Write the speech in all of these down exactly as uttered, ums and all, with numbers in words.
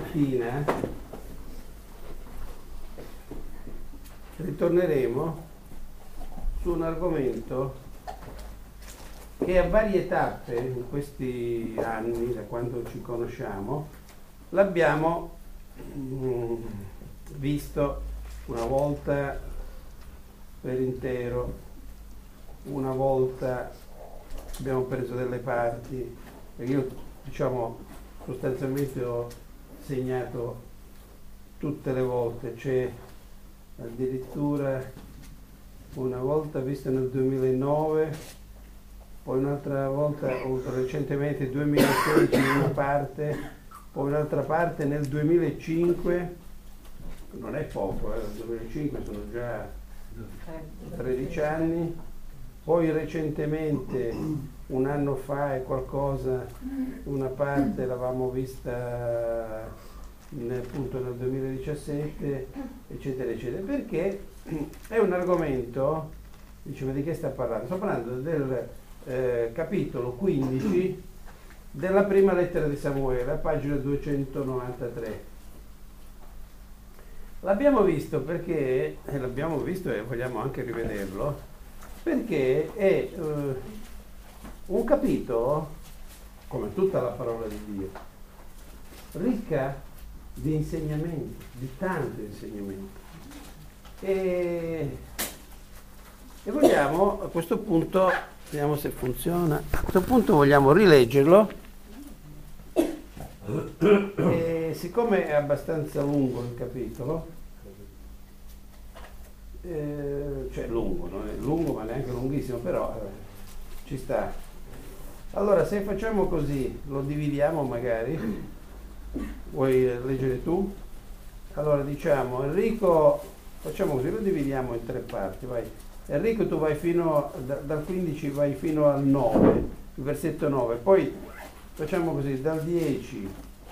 mattina ritorneremo su un argomento che a varie tappe in questi anni, da quando ci conosciamo, l'abbiamo mm, visto una volta per intero, una volta abbiamo preso delle parti, perché io diciamo sostanzialmente ho segnato tutte le volte, c'è addirittura una volta vista nel duemilanove, poi un'altra volta recentemente duemilasedici una parte, poi un'altra parte nel duemilacinque, non è poco, eh, nel duemilacinque sono già tredici anni, poi recentemente un anno fa e qualcosa una parte l'avevamo vista nel, appunto nel duemiladiciassette, eccetera eccetera, perché è un argomento, diciamo, di che sta parlando? Sto parlando del eh, capitolo quindici della prima lettera di Samuele, a pagina duecentonovantatré. L'abbiamo visto perché, e l'abbiamo visto e vogliamo anche rivederlo, perché è eh, un capitolo, come tutta la parola di Dio, ricca di insegnamenti, di tanti insegnamenti. E, e vogliamo a questo punto, vediamo se funziona, a questo punto vogliamo rileggerlo. E siccome è abbastanza lungo il capitolo, eh, cioè lungo, non è lungo ma neanche lunghissimo, però eh, ci sta. Allora se facciamo così, lo dividiamo magari, vuoi leggere tu? Allora diciamo, Enrico, facciamo così, lo dividiamo in tre parti, vai. Enrico tu vai fino, da, dal quindici vai fino al nove, il versetto nove, poi facciamo così, dal dieci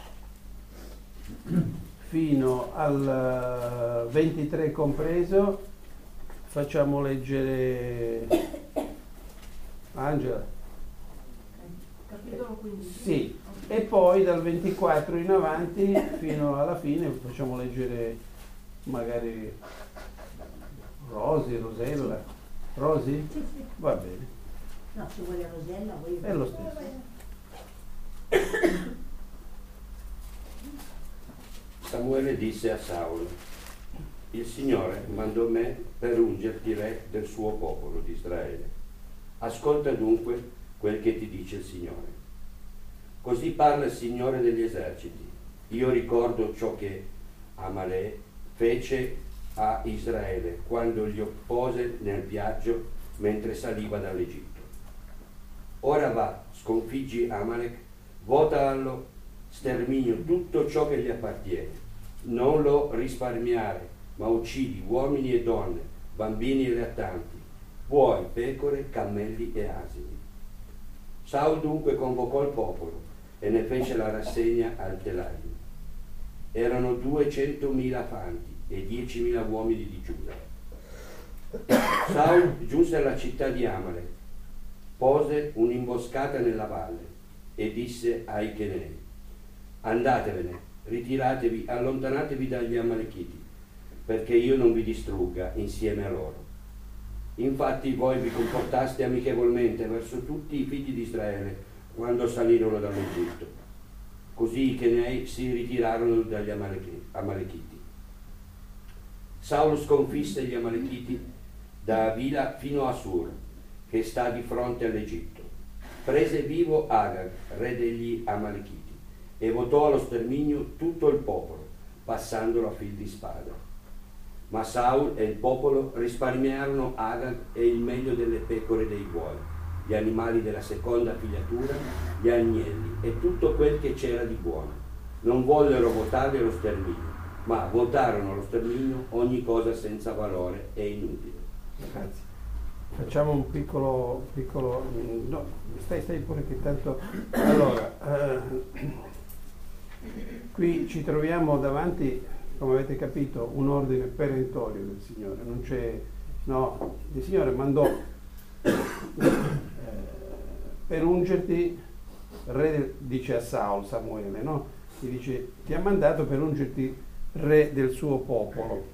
fino al ventitré compreso, facciamo leggere Angela. Capitolo quindici? Sì, e poi dal ventiquattro in avanti fino alla fine facciamo leggere magari Rosi, Rosella. Rosi? Sì, sì. Va bene. No, se vuole Rosella, voi... È lo stesso. Samuele disse a Saulo: il Signore mandò me per ungerti re del suo popolo di Israele. Ascolta dunque quel che ti dice il Signore. Così parla il Signore degli eserciti. Io ricordo ciò che Amalek fece a Israele quando gli oppose nel viaggio mentre saliva dall'Egitto. Ora va, sconfiggi Amalek, votalo sterminio tutto ciò che gli appartiene, non lo risparmiare, ma uccidi uomini e donne, bambini e lattanti, buoi, pecore, cammelli e asini. Saul dunque convocò il popolo e ne fece la rassegna al telaio. Erano duecentomila fanti e diecimila uomini di Giuda. Saul giunse alla città di Amalek, pose un'imboscata nella valle e disse ai Chenei: andatevene, ritiratevi, allontanatevi dagli Amalekiti, perché io non vi distrugga insieme a loro. Infatti voi vi comportaste amichevolmente verso tutti i figli di Israele quando salirono dall'Egitto. Così i Chenei si ritirarono dagli Amalekiti. Saulo sconfisse gli Amalekiti da Avila fino a Sur, che sta di fronte all'Egitto. Prese vivo Agag, re degli Amalekiti, e votò allo sterminio tutto il popolo, passandolo a fil di spada. Ma Saul e il popolo risparmiarono Agag e il meglio delle pecore e dei buoi, gli animali della seconda figliatura, gli agnelli e tutto quel che c'era di buono. Non vollero votarli allo sterminio, ma votarono allo sterminio ogni cosa senza valore e inutile. Grazie. Facciamo un piccolo, piccolo no, stai, stai pure che tanto. Allora, eh, qui ci troviamo davanti, come avete capito, un ordine perentorio del Signore, non c'è, no, il Signore mandò eh, per ungerti, re, dice a Saul, Samuele, no? Gli dice: ti ha mandato per ungerti re del suo popolo.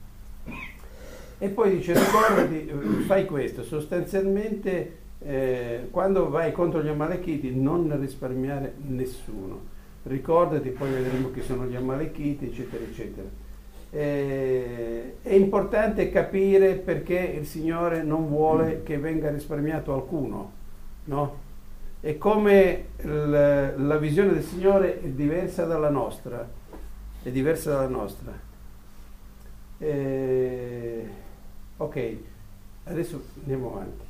E poi dice: ricordati, fai questo, sostanzialmente eh, quando vai contro gli Amalechiti non risparmiare nessuno, ricordati, poi vedremo chi sono gli Amalechiti, eccetera eccetera. Eh, è importante capire perché il Signore non vuole che venga risparmiato alcuno, no? E come la, la visione del Signore è diversa dalla nostra, è diversa dalla nostra. Eh, ok, adesso andiamo avanti.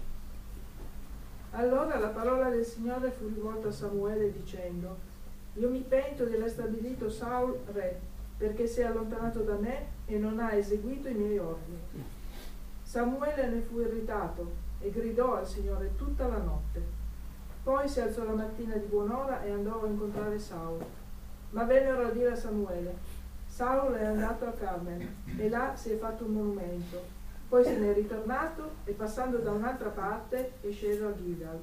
Allora la parola del Signore fu rivolta a Samuele dicendo: io mi pento di aver stabilito Saul re, perché si è allontanato da me e non ha eseguito i miei ordini. Samuele ne fu irritato e gridò al Signore tutta la notte. Poi si alzò la mattina di buon'ora e andò a incontrare Saul. Ma vennero a dire a Samuele: Saul è andato a Carmel e là si è fatto un monumento. Poi se ne è ritornato e passando da un'altra parte è sceso a Gilgal.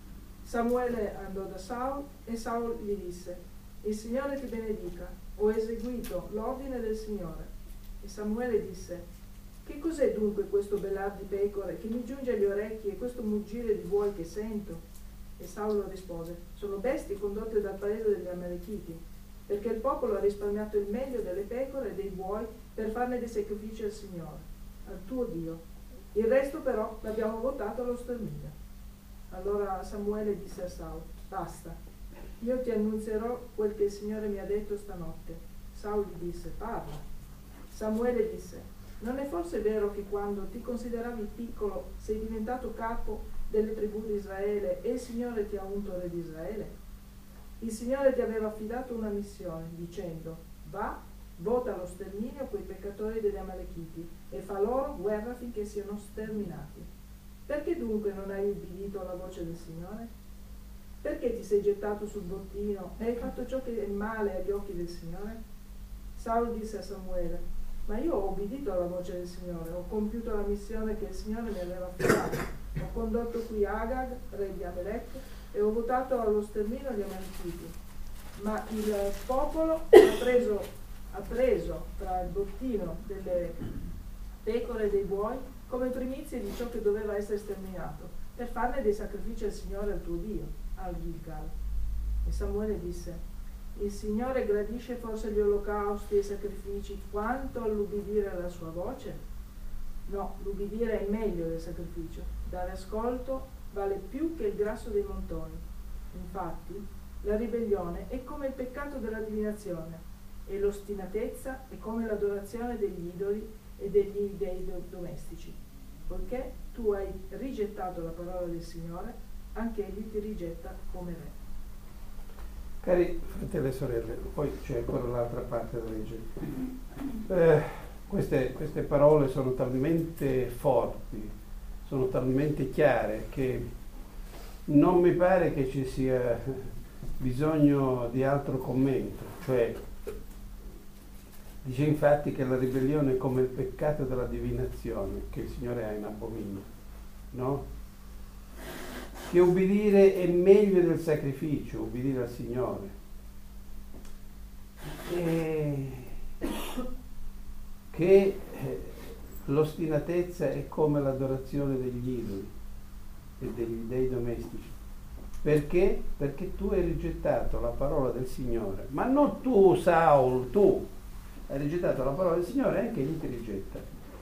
Samuele andò da Saul e Saul gli disse: il Signore ti benedica, ho eseguito l'ordine del Signore. E Samuele disse: che cos'è dunque questo bellar di pecore che mi giunge agli orecchi e questo muggire di buoi che sento? E Saulo rispose: sono bestie condotte dal paese degli Amalechiti, perché il popolo ha risparmiato il meglio delle pecore e dei buoi per farne dei sacrifici al Signore, al tuo Dio. Il resto però l'abbiamo votato allo sterminio. Allora Samuele disse a Saulo: basta, io ti annunzierò quel che il Signore mi ha detto stanotte. Saulo gli disse: parla. Samuele disse: non è forse vero che quando ti consideravi piccolo sei diventato capo delle tribù di Israele e il Signore ti ha unto re di Israele? Il Signore ti aveva affidato una missione dicendo: va, vota allo sterminio quei peccatori degli Amalechiti e fa loro guerra finché siano sterminati. Perché dunque non hai ubbidito alla voce del Signore? Perché ti sei gettato sul bottino e hai fatto ciò che è male agli occhi del Signore? Saulo disse a Samuele: ma io ho ubbidito alla voce del Signore, ho compiuto la missione che il Signore mi aveva affidato. Ho condotto qui Agag, re di Amalek, e ho votato allo sterminio gli Amalekiti. Ma il popolo ha preso, ha preso tra il bottino delle pecore e dei buoi come primizie di ciò che doveva essere sterminato, per farne dei sacrifici al Signore, al tuo Dio, al Gilgal. E Samuele disse: il Signore gradisce forse gli olocausti e i sacrifici quanto all'ubbidire alla sua voce? No, l'ubbidire è meglio del sacrificio, dare ascolto vale più che il grasso dei montoni. Infatti, la ribellione è come il peccato della divinazione e l'ostinatezza è come l'adorazione degli idoli e degli dei domestici. Poiché tu hai rigettato la parola del Signore, anche egli ti rigetta come re. Cari fratelli e sorelle, poi c'è ancora l'altra parte da leggere. Eh, queste, queste parole sono talmente forti, sono talmente chiare che non mi pare che ci sia bisogno di altro commento. Cioè, dice infatti che la ribellione è come il peccato della divinazione, che il Signore ha in abominio, no? Che ubbidire è meglio del sacrificio, ubbidire al Signore. E che l'ostinatezza è come l'adorazione degli idoli e degli dei domestici. Perché? Perché tu hai rigettato la parola del Signore. Ma non tu, Saul, tu hai rigettato la parola del Signore, anche egli ti rigetta.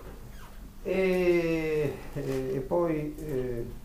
E, e, e poi... Eh,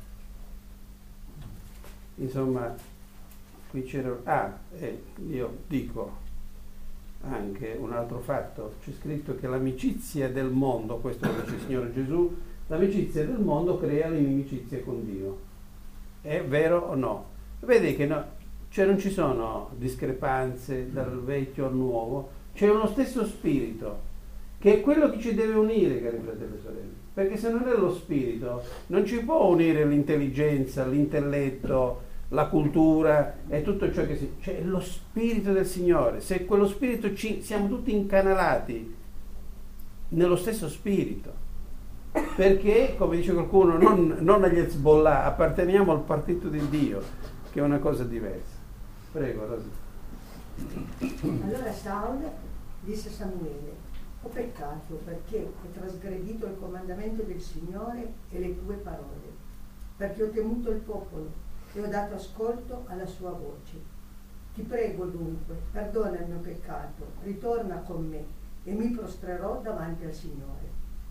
Insomma, qui c'era... Ah, eh, io dico anche un altro fatto. C'è scritto che l'amicizia del mondo, questo lo dice il Signore Gesù, l'amicizia del mondo crea l'inimicizia con Dio. È vero o no? Vedi che no, cioè non ci sono discrepanze dal vecchio al nuovo, c'è uno stesso spirito, che è quello che ci deve unire, cari fratelli e sorelle. Perché se non è lo spirito, non ci può unire l'intelligenza, l'intelletto, la cultura e tutto ciò che si... Cioè lo spirito del Signore. Se quello spirito ci... siamo tutti incanalati nello stesso spirito. Perché, come dice qualcuno, non, non agli Hezbollah, apparteniamo al partito di Dio, che è una cosa diversa. Prego, Rosa. Allora Saul disse a Samuele: ho peccato perché ho trasgredito il comandamento del Signore e le tue parole, perché ho temuto il popolo e ho dato ascolto alla sua voce. Ti prego dunque, perdona il mio peccato, ritorna con me e mi prostrerò davanti al Signore.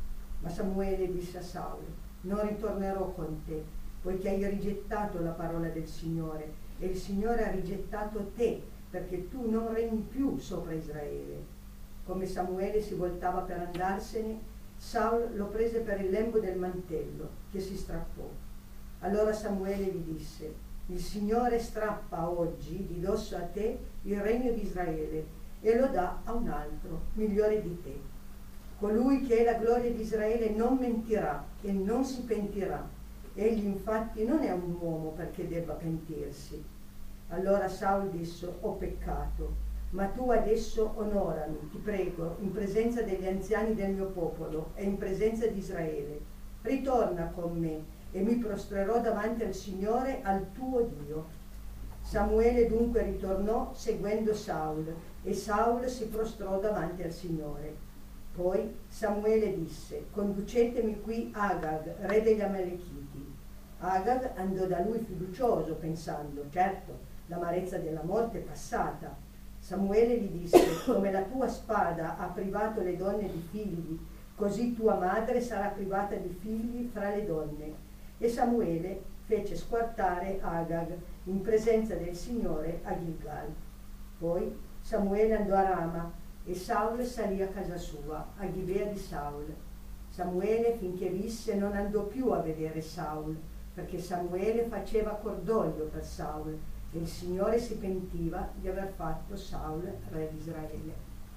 Ma Samuele disse a Saul: non ritornerò con te, poiché hai rigettato la parola del Signore e il Signore ha rigettato te, perché tu non regni più sopra Israele. Come Samuele si voltava per andarsene, Saul lo prese per il lembo del mantello, che si strappò. Allora Samuele gli disse: il Signore strappa oggi di dosso a te il regno di Israele e lo dà a un altro, migliore di te. Colui che è la gloria di Israele non mentirà e non si pentirà. Egli infatti non è un uomo perché debba pentirsi. Allora Saul disse: ho peccato, ma tu adesso onorami, ti prego, in presenza degli anziani del mio popolo e in presenza di Israele. Ritorna con me e mi prostrerò davanti al Signore, al tuo Dio. Samuele dunque ritornò seguendo Saul, e Saul si prostrò davanti al Signore. Poi Samuele disse: conducetemi qui Agag, re degli Amalechiti. Agag andò da lui fiducioso, pensando: certo, l'amarezza della morte è passata. Samuele gli disse: come la tua spada ha privato le donne di figli, così tua madre sarà privata di figli fra le donne. E Samuele fece squartare Agag in presenza del Signore a Gilgal. Poi Samuele andò a Rama e Saul salì a casa sua, a Gibea di Saul. Samuele, finché visse, non andò più a vedere Saul, perché Samuele faceva cordoglio per Saul e il Signore si pentiva di aver fatto Saul re di Israele.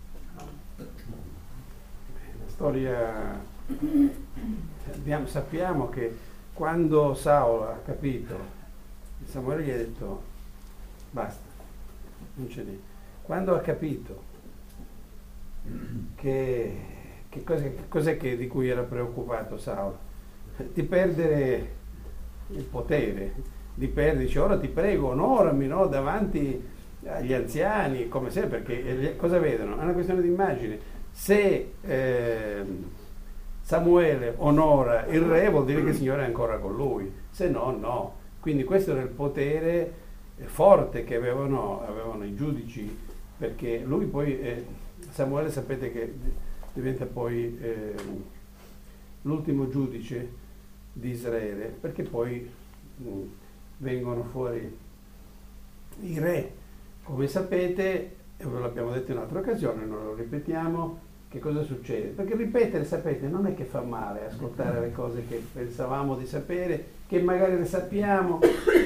La storia, abbiamo, sappiamo che quando Saul ha capito, Samuele gli ha detto basta, non c'è niente. Quando ha capito che, che cosa, che cos'è che, di cui era preoccupato Saul, di perdere il potere, di perdere, dice ora ti prego onorami, no, davanti agli anziani, come sempre, perché cosa vedono? È una questione di immagine. Se eh, Samuele onora il re, vuol dire che il Signore è ancora con lui, se no no. Quindi questo era il potere forte che avevano, avevano i giudici, perché lui poi eh, Samuele sapete che diventa poi eh, l'ultimo giudice di Israele, perché poi mh, vengono fuori i re, come sapete, e ve l'abbiamo detto in un'altra occasione, non lo ripetiamo. Che cosa succede? Perché ripetere, sapete, non è che fa male ascoltare le cose che pensavamo di sapere, che magari le sappiamo.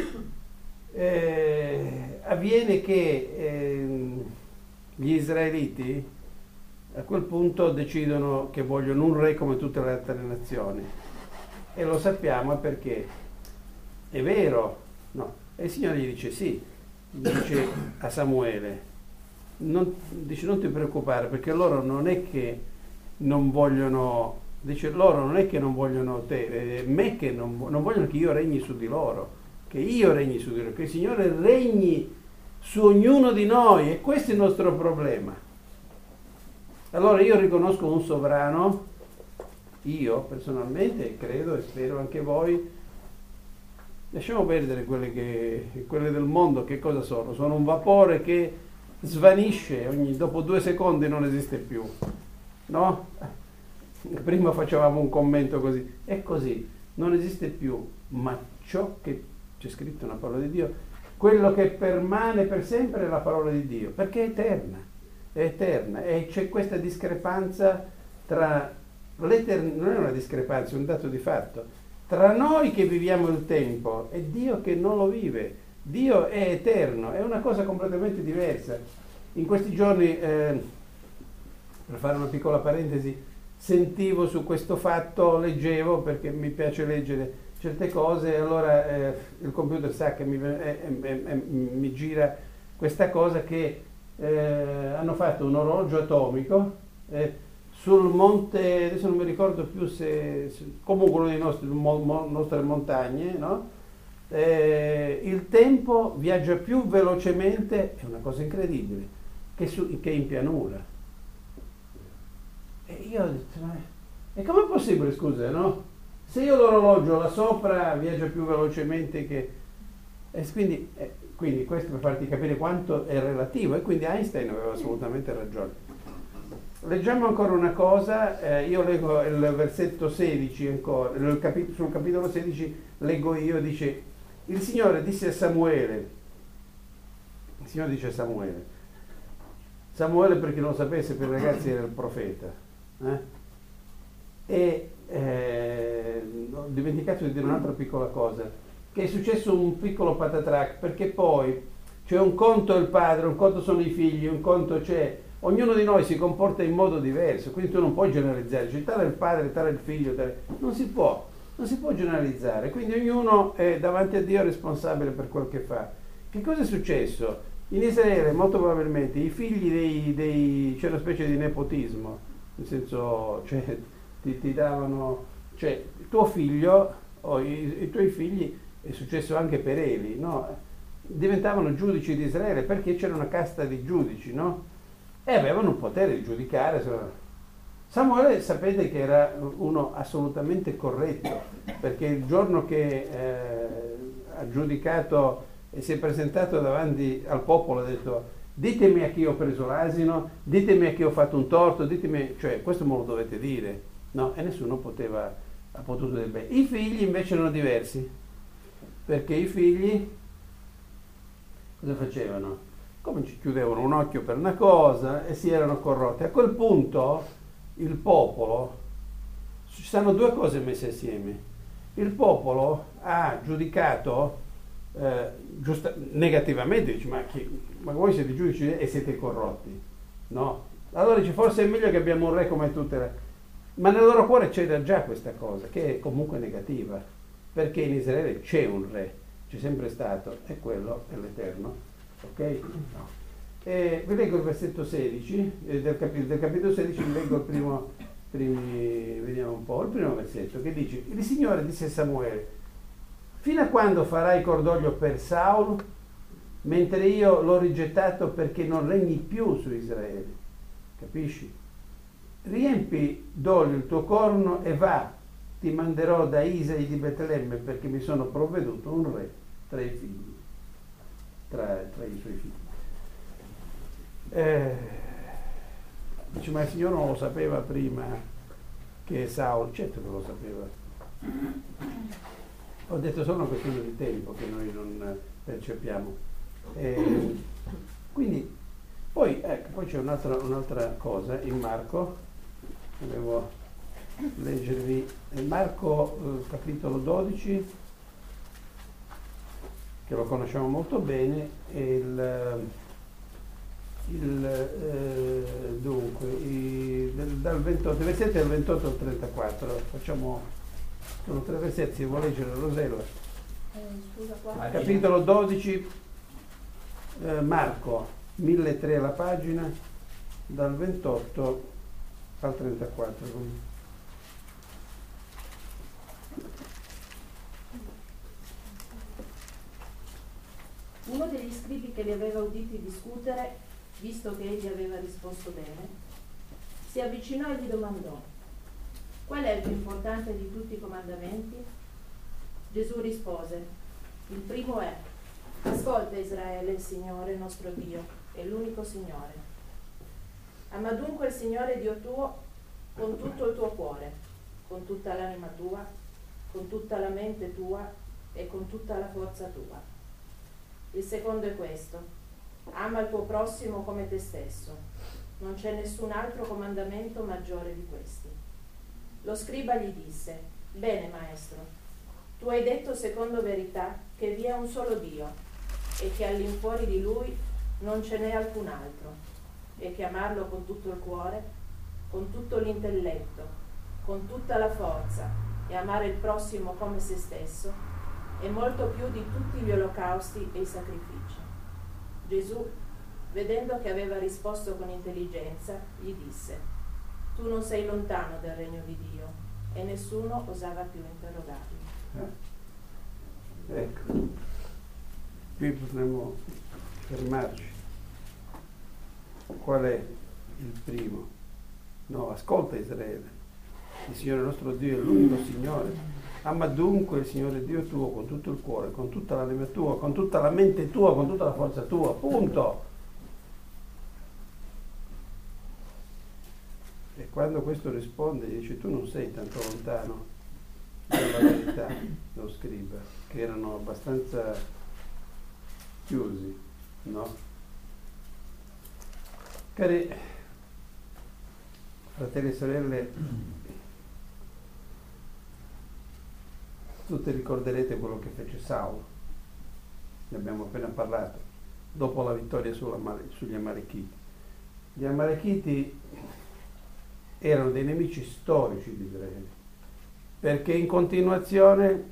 Eh, avviene che eh, gli israeliti a quel punto decidono che vogliono un re come tutte le altre nazioni, e lo sappiamo perché è vero, no? E il Signore gli dice sì, dice a Samuele: Non, dice non ti preoccupare, perché loro non è che non vogliono, dice loro non è che non vogliono te, eh, me che non, non vogliono che io regni su di loro, che io regni su di loro, che il Signore regni su ognuno di noi, e questo è il nostro problema. Allora io riconosco un sovrano, io personalmente credo e spero anche voi. Lasciamo perdere quelle, che, quelle del mondo, che cosa sono? Sono un vapore che svanisce, ogni, dopo due secondi non esiste più, no? Prima facevamo un commento così, è così, non esiste più, ma ciò che c'è scritto nella parola di Dio, quello che permane per sempre è la parola di Dio, perché è eterna, è eterna, e c'è questa discrepanza tra l'eternità, non è una discrepanza, è un dato di fatto, tra noi che viviamo il tempo e Dio che non lo vive. Dio è eterno, è una cosa completamente diversa. In questi giorni, eh, per fare una piccola parentesi, sentivo su questo fatto, leggevo, perché mi piace leggere certe cose, allora eh, il computer sa che mi, eh, eh, eh, mi gira questa cosa che eh, hanno fatto un orologio atomico eh, sul monte, adesso non mi ricordo più se, se comunque uno dei nostri mo, mo, nostre montagne, no? eh, il tempo viaggia più velocemente, è una cosa incredibile, che, su, che in pianura. E io ho detto, ma e com'è possibile, scusa, no? Se io l'orologio là sopra viaggia più velocemente che... E quindi, eh, quindi questo per farti capire quanto è relativo, e quindi Einstein aveva assolutamente ragione. Leggiamo ancora una cosa, eh, io leggo il versetto sedici ancora, il capi- sul capitolo sedici leggo io, dice: il Signore disse a Samuele, il Signore dice a Samuele, Samuele, per chi non lo sapesse, per i ragazzi era il profeta, eh? E eh, ho dimenticato di dire un'altra piccola cosa, che è successo un piccolo patatrac, perché poi c'è un conto il padre, un conto sono i figli, un conto c'è, ognuno di noi si comporta in modo diverso, quindi tu non puoi generalizzare, cioè tale è il padre, tale è il figlio, tale... non si può, non si può generalizzare, quindi ognuno è davanti a Dio responsabile per quel che fa. Che cosa è successo? In Israele molto probabilmente i figli dei, dei c'è una specie di nepotismo, nel senso, cioè, ti, ti davano, cioè tuo figlio o i, i tuoi figli, è successo anche per Eli, no? Diventavano giudici di Israele perché c'era una casta di giudici, no? E avevano un potere di giudicare. Samuele, sapete che era uno assolutamente corretto, perché il giorno che eh, ha giudicato e si è presentato davanti al popolo ha detto: ditemi a chi ho preso l'asino, ditemi a chi ho fatto un torto, ditemi, cioè questo me lo dovete dire, no? E nessuno poteva, ha potuto dire bene. I figli invece erano diversi, perché i figli cosa facevano? Come ci chiudevano un occhio per una cosa e si erano corrotti. A quel punto il popolo, ci stanno due cose messe assieme. Il popolo ha giudicato eh, giusta, negativamente, dice: ma, chi, ma voi siete giudici e siete corrotti, no? Allora dice: forse è meglio che abbiamo un re come tutte le... Ma nel loro cuore c'era già questa cosa, che è comunque negativa, perché in Israele c'è un re, c'è sempre stato, e quello è l'Eterno. Ok? No. E vi leggo il versetto sedici eh, del, capitolo, del capitolo sedici, vi leggo il primo, primi, vediamo un po', il primo versetto, che dice: il Signore disse a Samuele: fino a quando farai cordoglio per Saul, mentre io l'ho rigettato perché non regni più su Israele? Capisci? Riempi d'olio il tuo corno e va, ti manderò da Isai di Betlemme, perché mi sono provveduto un re tra i figli. Tra, tra i suoi figli. Eh, dice: ma il Signore non lo sapeva prima che Saul? Certo che lo sapeva. Ho detto solo una questione di tempo che noi non percepiamo. Eh, quindi poi, ecco, poi c'è un'altra, un'altra cosa in Marco, devo leggervi Marco eh, capitolo dodici, che lo conosciamo molto bene, e il, il eh, dunque i, del, dal ventotto, i versetti dal ventotto al trentaquattro, facciamo, sono tre versetti, se vuoi leggere Rosella. Eh, scusa, qua. Capitolo dodici, eh, Marco, milletrecento alla pagina, dal ventotto al trentaquattro. Uno degli scribi che li aveva uditi discutere, visto che egli aveva risposto bene, si avvicinò e gli domandò: qual è il più importante di tutti i comandamenti? Gesù rispose: il primo è: ascolta Israele, il Signore nostro Dio è l'unico Signore. Ama dunque il Signore Dio tuo con tutto il tuo cuore, con tutta l'anima tua, con tutta la mente tua e con tutta la forza tua. Il secondo è questo: ama il tuo prossimo come te stesso. Non c'è nessun altro comandamento maggiore di questi. Lo scriba gli disse: bene, maestro, tu hai detto secondo verità che vi è un solo Dio e che all'infuori di Lui non ce n'è alcun altro, e che amarlo con tutto il cuore, con tutto l'intelletto, con tutta la forza, e amare il prossimo come se stesso è molto più di tutti gli olocausti e i sacrifici. Gesù, vedendo che aveva risposto con intelligenza, gli disse: tu non sei lontano dal regno di Dio, e nessuno osava più interrogarlo. Ecco, qui potremmo fermarci. Qual è il primo? No, ascolta Israele, il Signore nostro Dio è l'unico Signore. Ama dunque il Signore Dio tuo con tutto il cuore, con tutta l'anima tua, con tutta la mente tua, con tutta la forza tua, punto. E quando questo risponde, gli dice: tu non sei tanto lontano dalla verità, lo scriba, che erano abbastanza chiusi, no? Cari fratelli e sorelle, tutti ricorderete quello che fece Saulo, ne abbiamo appena parlato, dopo la vittoria sugli Amalechiti. Gli Amalechiti erano dei nemici storici di Israele, perché in continuazione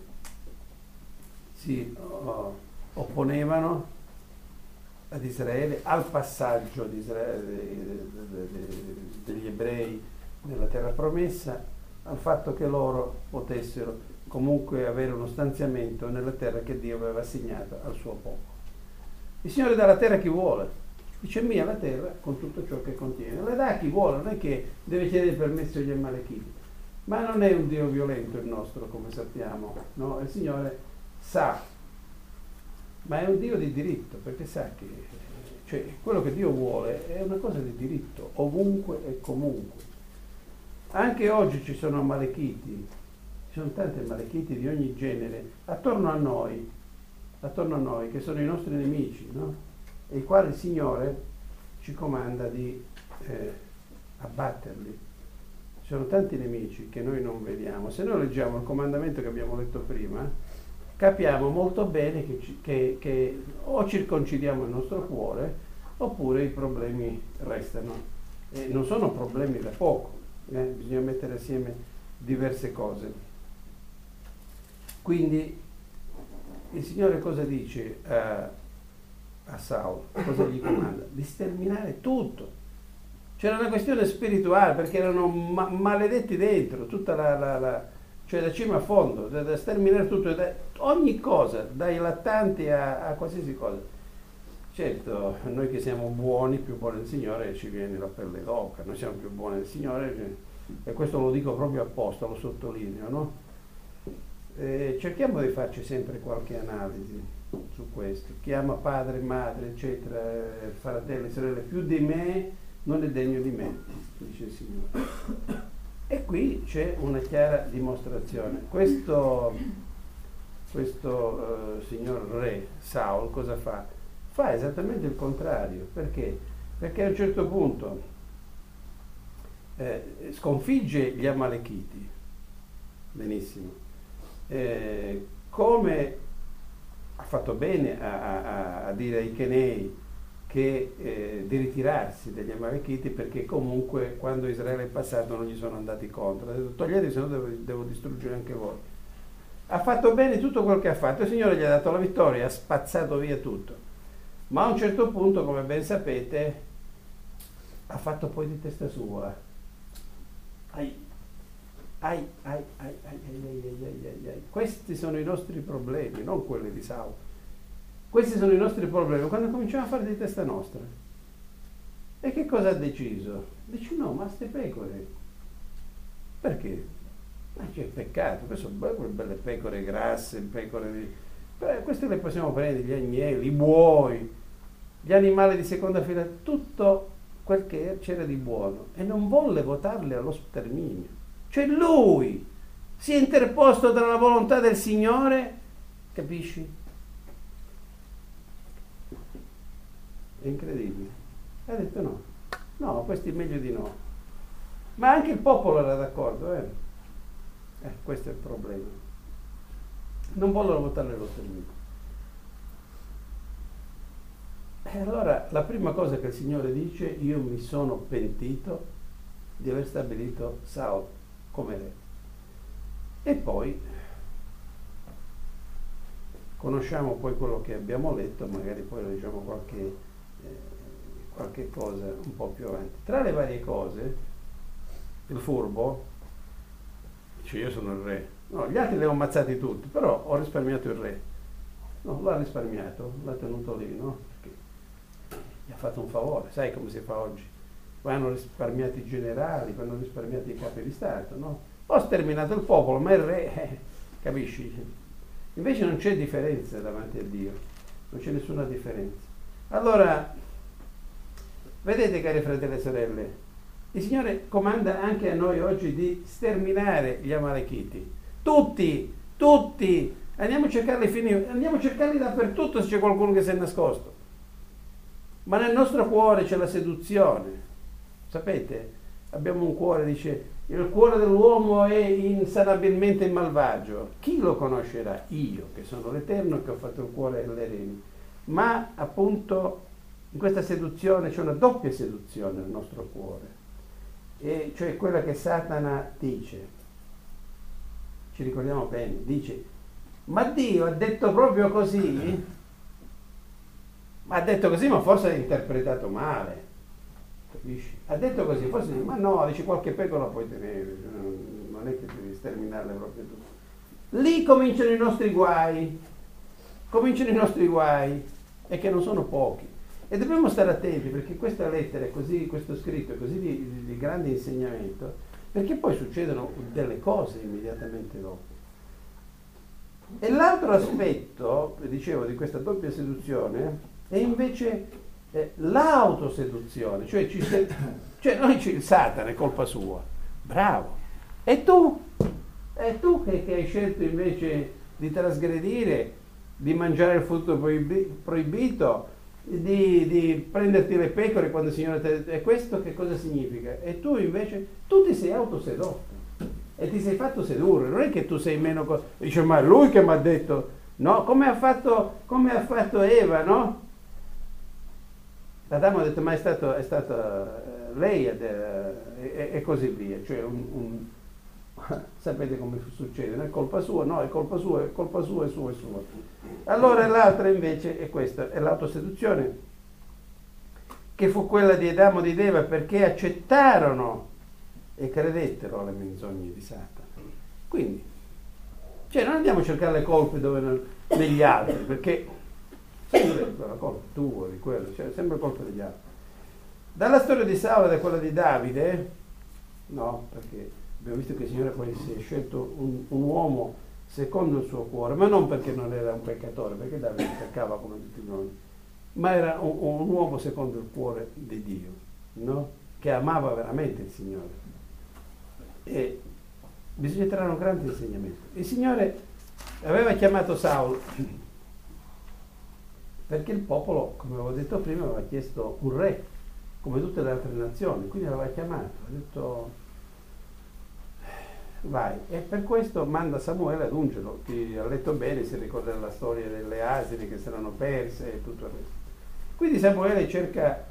si oh, opponevano ad Israele, al passaggio di Israele, degli ebrei nella terra promessa, al fatto che loro potessero comunque avere uno stanziamento nella terra che Dio aveva assegnato al suo popolo. Il Signore dà la terra a chi vuole, dice: mia la terra con tutto ciò che contiene, la dà a chi vuole, non è che deve chiedere permesso agli Amalechiti. Ma non è un Dio violento il nostro, come sappiamo, no? Il Signore sa, ma è un Dio di diritto, perché sa che cioè, quello che Dio vuole è una cosa di diritto, ovunque e comunque. Anche oggi ci sono Amalechiti, ci sono tanti Amalechiti di ogni genere attorno a noi, attorno a noi, che sono i nostri nemici, no? E i quali il Signore ci comanda di eh, abbatterli. Ci sono tanti nemici che noi non vediamo. Se noi leggiamo il comandamento che abbiamo letto prima, capiamo molto bene che, che, che o circoncidiamo il nostro cuore oppure i problemi restano. E non sono problemi da poco, eh? Bisogna mettere assieme diverse cose. Quindi il Signore cosa dice a, a Saulo? Cosa gli comanda? Di sterminare tutto. C'era una questione spirituale, perché erano ma- maledetti dentro, tutta la, la, la cioè da cima a fondo, da, da sterminare tutto, da, ogni cosa, dai lattanti a, a qualsiasi cosa. Certo, noi che siamo buoni, più buoni del Signore, ci viene la pelle d'oca, noi siamo più buoni del Signore, e questo lo dico proprio apposta, lo sottolineo, no? Eh, cerchiamo di farci sempre qualche analisi su questo. Chi ama padre, madre, eccetera, fratelli, sorelle, più di me non è degno di me, dice il Signore. E qui c'è una chiara dimostrazione. Questo, questo uh, signor re, Saul, cosa fa? Fa esattamente il contrario. Perché? Perché a un certo punto eh, sconfigge gli Amalechiti, benissimo, eh, come ha fatto bene a, a, a dire ai Chenei che eh, di ritirarsi dagli Amalechiti, perché comunque quando Israele è passato non gli sono andati contro, ha detto: togliete, se no devo, devo distruggere anche voi. Ha fatto bene tutto quel che ha fatto, il Signore gli ha dato la vittoria, ha spazzato via tutto, ma a un certo punto, come ben sapete, ha fatto poi di testa sua. Ai, ai, ai, ai, ai, ai, ai, ai, ai, ai. Questi sono i nostri problemi, non quelli di Saul. Questi sono i nostri problemi quando cominciamo a fare di testa nostra. E che cosa ha deciso? Dice: no, ma ste pecore. Perché? Ma c'è peccato, queste sono quelle belle pecore grasse, pecore di... Beh, queste le possiamo prendere, gli agnelli, i buoi, gli animali di seconda fila, tutto quel che c'era di buono, e non volle votarle allo sterminio. Cioè lui si è interposto tra la volontà del Signore, capisci? È incredibile. Ha detto no, no, questi è meglio di no. Ma anche il popolo era d'accordo, eh? Eh, questo è il problema. Non vogliono votare lo sterminio. E allora la prima cosa che il Signore dice: io mi sono pentito di aver stabilito Saul come re. E poi conosciamo poi quello che abbiamo letto, magari poi leggiamo qualche qualche cosa un po' più avanti. Tra le varie cose, il furbo dice: io sono il re. No, gli altri li ho ammazzati tutti, però ho risparmiato il re. No, l'ha risparmiato, l'ha tenuto lì, no? Perché gli ha fatto un favore, sai come si fa oggi? Vanno risparmiati i generali, vanno risparmiati i capi di Stato, no? Ho sterminato il popolo, ma il re, eh, capisci? Invece non c'è differenza davanti a Dio, non c'è nessuna differenza. Allora, vedete cari fratelli e sorelle, il Signore comanda anche a noi oggi di sterminare gli Amalechiti. Tutti, tutti, andiamo a cercarli fini, andiamo a cercarli dappertutto se c'è qualcuno che si è nascosto. Ma nel nostro cuore c'è la seduzione. Sapete? Abbiamo un cuore, dice, il cuore dell'uomo è insanabilmente malvagio. Chi lo conoscerà? Io, che sono l'Eterno, che ho fatto il cuore e le reni. Ma appunto in questa seduzione c'è una doppia seduzione nel nostro cuore, e cioè quella che Satana dice, ci ricordiamo bene, dice, ma Dio ha detto proprio così? Ma ha detto così, ma forse ha interpretato male, capisci? Ha detto così, forse, ma no, dice, qualche pecora puoi tenere, non è che devi sterminarle proprio tutte. Lì cominciano i nostri guai, cominciano i nostri guai, e che non sono pochi. E dobbiamo stare attenti, perché questa lettera è così, questo scritto è così di, di, di grande insegnamento, perché poi succedono delle cose immediatamente dopo. E l'altro aspetto, dicevo, di questa doppia seduzione è invece eh, l'autoseduzione, cioè, ci se, cioè noi ci, il Satana è colpa sua, bravo, e tu? E tu che, che hai scelto invece di trasgredire, di mangiare il frutto proibi- proibito, Di, di prenderti le pecore quando il Signore te... E questo che cosa significa? E tu invece, tu ti sei autosedotto e ti sei fatto sedurre, non è che tu sei meno... Co... Dice, ma è lui che mi ha detto, no? Come ha fatto, come ha fatto Eva, no? Adamo ha detto, ma è stato, è stato uh, lei ed, uh, e, e così via, cioè un... un sapete come succede, non è colpa sua, no, è colpa sua, è colpa sua, è sua, è sua. Allora l'altra invece è questa, è l'autoseduzione, che fu quella di Adamo e di Eva, perché accettarono e credettero alle menzogne di Satana. Quindi, cioè non andiamo a cercare le colpe dove non, negli altri, perché sempre la colpa tua, di quello, cioè sempre colpa degli altri. Dalla storia di Saulo e da quella di Davide, no, perché abbiamo visto che il Signore poi si è scelto un, un uomo secondo il suo cuore, ma non perché non era un peccatore, perché Davide peccava come tutti noi, ma era un, un uomo secondo il cuore di Dio, no? Che amava veramente il Signore. E bisogna trarre un grande insegnamento. Il Signore aveva chiamato Saulo perché il popolo, come avevo detto prima, aveva chiesto un re, come tutte le altre nazioni, quindi aveva chiamato, ha detto vai, e per questo manda Samuele ad ungerlo. Chi ha letto bene si ricorda la storia delle asine che si erano perse e tutto il resto. Quindi Samuele cerca,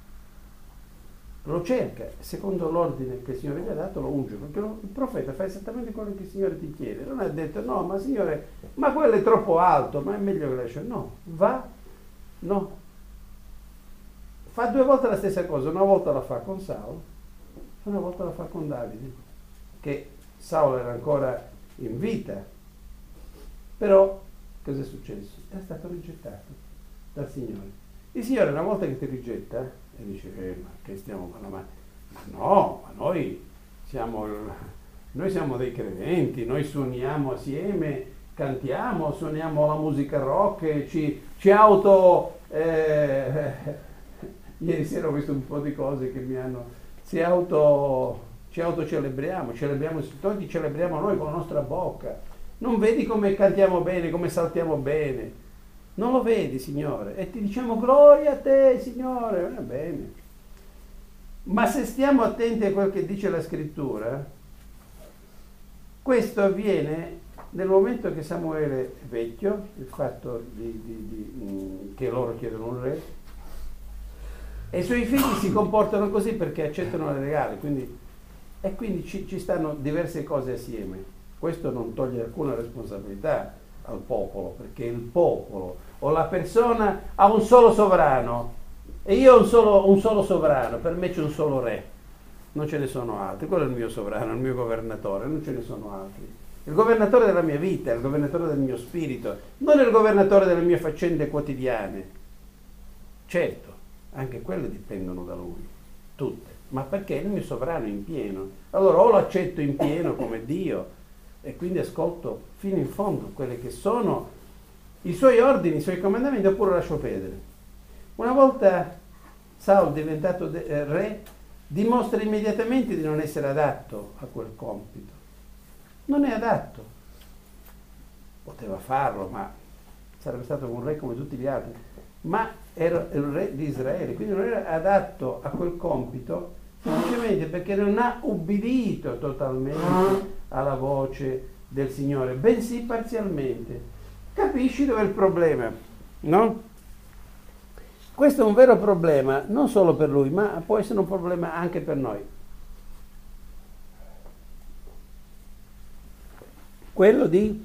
lo cerca, secondo l'ordine che il Signore gli ha dato, lo unge, perché lo, il profeta fa esattamente quello che il Signore ti chiede. Non ha detto, no, ma Signore, ma quello è troppo alto, ma è meglio che lascia. No, va, no. Fa due volte la stessa cosa, una volta la fa con Saulo, una volta la fa con Davide, che Saulo era ancora in vita, però cosa è successo? È stato rigettato dal Signore. Il Signore una volta che ti rigetta e dice, eh, ma che stiamo parlando? Ma, ma no, ma noi siamo, noi siamo dei credenti, noi suoniamo assieme, cantiamo, suoniamo la musica rock, ci, ci auto... Eh, ieri sera ho visto un po' di cose che mi hanno... si auto... ci autocelebriamo, celebriamo, noi ti celebriamo noi con la nostra bocca. Non vedi come cantiamo bene, come saltiamo bene? Non lo vedi, Signore? E ti diciamo gloria a te, Signore. Va bene. Ma se stiamo attenti a quel che dice la Scrittura, questo avviene nel momento che Samuele è vecchio, il fatto di, di, di, che loro chiedono un re, e i suoi figli si comportano così perché accettano le regale, quindi e quindi ci, ci stanno diverse cose assieme. Questo non toglie alcuna responsabilità al popolo, perché il popolo o la persona ha un solo sovrano e io ho un solo, un solo sovrano, per me c'è un solo re, non ce ne sono altri, quello è il mio sovrano, il mio governatore, non ce ne sono altri. il governatore della mia vita, il governatore del mio spirito, non il governatore delle mie faccende quotidiane. Certo, anche quelle dipendono da lui, tutte, ma perché è il mio sovrano in pieno. Allora o lo accetto in pieno come Dio e quindi ascolto fino in fondo quelli che sono i suoi ordini, i suoi comandamenti, oppure lascio perdere. Una volta Saul diventato de- eh, re, dimostra immediatamente di non essere adatto a quel compito. Non è adatto. Poteva farlo, ma sarebbe stato un re come tutti gli altri. Ma era il re di Israele, quindi non era adatto a quel compito semplicemente perché non ha ubbidito totalmente alla voce del Signore, bensì parzialmente. Capisci dov'è il problema, no? Questo è un vero problema, non solo per lui, ma può essere un problema anche per noi. Quello di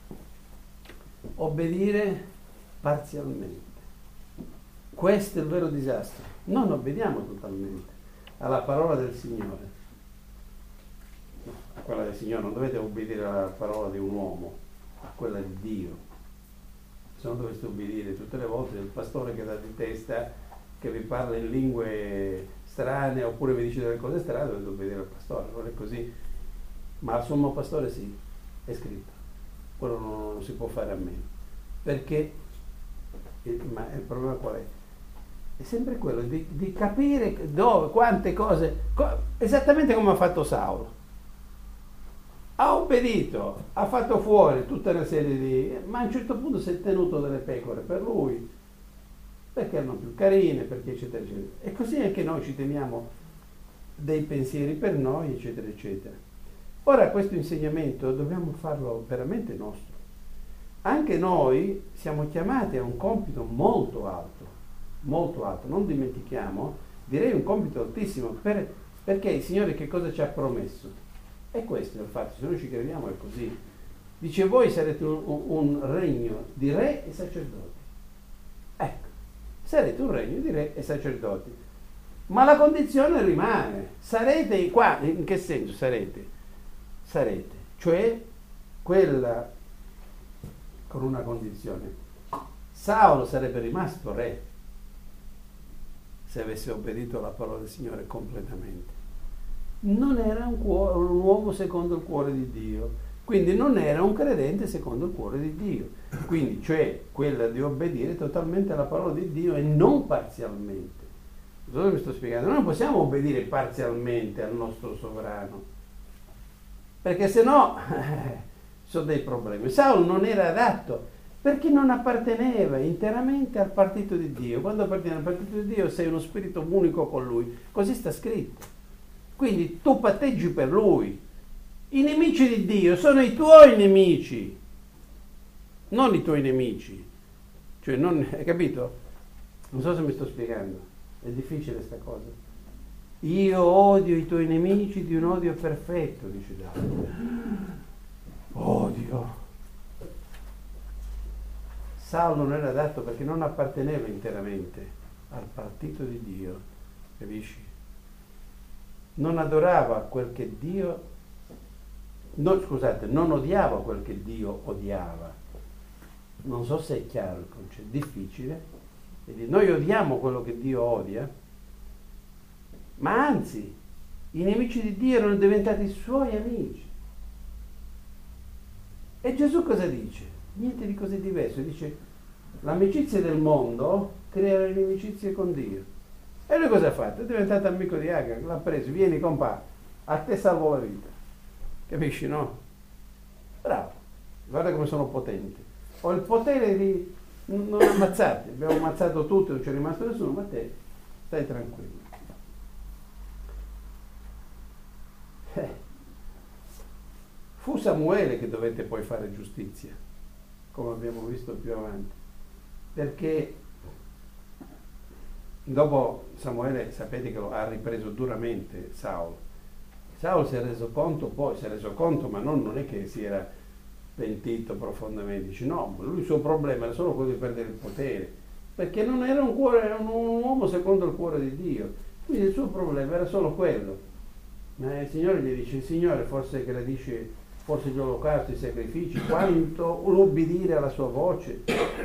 obbedire parzialmente. Questo è il vero disastro. Non obbediamo totalmente alla parola del Signore. No, a quella del Signore non dovete obbedire alla parola di un uomo, a quella di Dio. Se no dovreste obbedire tutte le volte il pastore che dà di testa, che vi parla in lingue strane oppure vi dice delle cose strane, dovete obbedire al pastore. Non è così. Ma al sommo pastore sì, è scritto. Quello non, non si può fare a meno. Perché, ma il problema qual è? È sempre quello di, di capire dove, quante cose, co- esattamente come ha fatto Saulo. Ha obbedito, ha fatto fuori tutta una serie di... ma a un certo punto si è tenuto delle pecore per lui, perché erano più carine, perché eccetera eccetera. E così anche noi ci teniamo dei pensieri per noi, eccetera eccetera. Ora questo insegnamento dobbiamo farlo veramente nostro. Anche noi siamo chiamati a un compito molto alto, molto alto, non dimentichiamo, direi un compito altissimo, per, perché il Signore che cosa ci ha promesso? E questo è il fatto, se noi ci crediamo è così. Dice: voi sarete un, un regno di re e sacerdoti. Ecco, sarete un regno di re e sacerdoti. Ma la condizione rimane. Sarete qua, in che senso sarete? Sarete, cioè quella con una condizione. Saulo sarebbe rimasto re se avesse obbedito alla parola del Signore completamente. Non era un, cuore, un uomo secondo il cuore di Dio, quindi non era un credente secondo il cuore di Dio, quindi cioè quella di obbedire totalmente alla parola di Dio e non parzialmente. Cosa mi sto spiegando? Noi non possiamo obbedire parzialmente al nostro sovrano, perché se no eh, sono dei problemi. Saulo non era adatto perché non apparteneva interamente al partito di Dio. Quando appartieni al partito di Dio sei uno spirito unico con lui, così sta scritto. Quindi tu patteggi per lui. I nemici di Dio sono i tuoi nemici, non i tuoi nemici. Cioè, non, hai capito? Non so se mi sto spiegando. È difficile sta cosa. Io odio i tuoi nemici di un odio perfetto, dice Davide. Odio. Saulo non era adatto perché non apparteneva interamente al partito di Dio, capisci? Non adorava quel che Dio, no, scusate, non odiava quel che Dio odiava. Non so se è chiaro il concetto, è difficile. Noi odiamo quello che Dio odia, ma anzi, i nemici di Dio erano diventati suoi amici. E Gesù cosa dice? Niente di così diverso. Dice: l'amicizia del mondo crea le inimicizie con Dio. E lui cosa ha fatto? È diventato amico di Agar, l'ha preso: vieni compà, a te salvo la vita. Capisci, no? Bravo, guarda come sono potenti. Ho il potere di non ammazzarti, abbiamo ammazzato tutti, non c'è rimasto nessuno, ma te stai tranquillo. Eh. Fu Samuele che dovette poi fare giustizia, come abbiamo visto più avanti, perché dopo Samuele sapete che lo ha ripreso duramente Saulo. Saulo si è reso conto, poi si è reso conto, ma non, non è che si era pentito profondamente, dice no, lui il suo problema era solo quello di perdere il potere, perché non era un, cuore, era un, un uomo secondo il cuore di Dio, quindi il suo problema era solo quello. Ma il Signore gli dice: il Signore forse gradisce forse gli olocausti, i sacrifici, quanto l'ubbidire alla sua voce.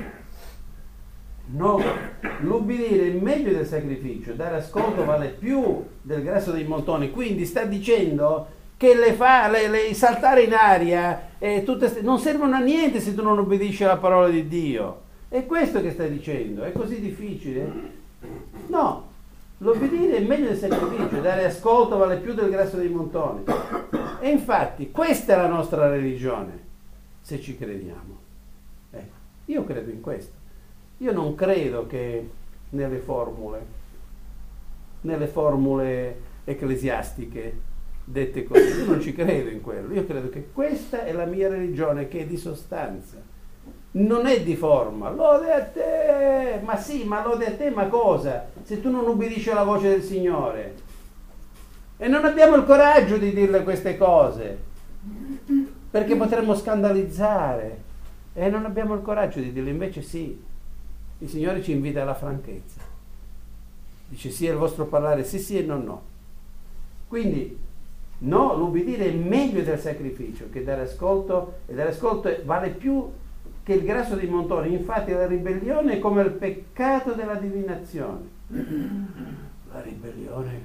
No, l'ubbidire è meglio del sacrificio, dare ascolto vale più del grasso dei montoni. Quindi sta dicendo che le fa le, le saltare in aria e tutte, non servono a niente se tu non obbedisci alla parola di Dio. È questo che sta dicendo. È così difficile? No, l'obbedire è meglio del sacrificio, dare ascolto vale più del grasso dei montoni. E infatti questa è la nostra religione, se ci crediamo. Ecco, io credo in questo. Io non credo che nelle formule, nelle formule ecclesiastiche dette così, io non ci credo in quello. Io credo che questa è la mia religione, che è di sostanza, non è di forma. Lode a te, ma sì, ma lode a te, ma cosa? Se tu non ubbidisci alla voce del Signore. E non abbiamo il coraggio di dirle queste cose, perché potremmo scandalizzare, e non abbiamo il coraggio di dirle. Invece sì, il Signore ci invita alla franchezza, dice sì al vostro parlare, sì sì e no no. Quindi no, l'ubbidire è meglio del sacrificio, che dare ascolto, e dare ascolto vale più che il grasso dei montoni. Infatti la ribellione è come il peccato della divinazione. La ribellione,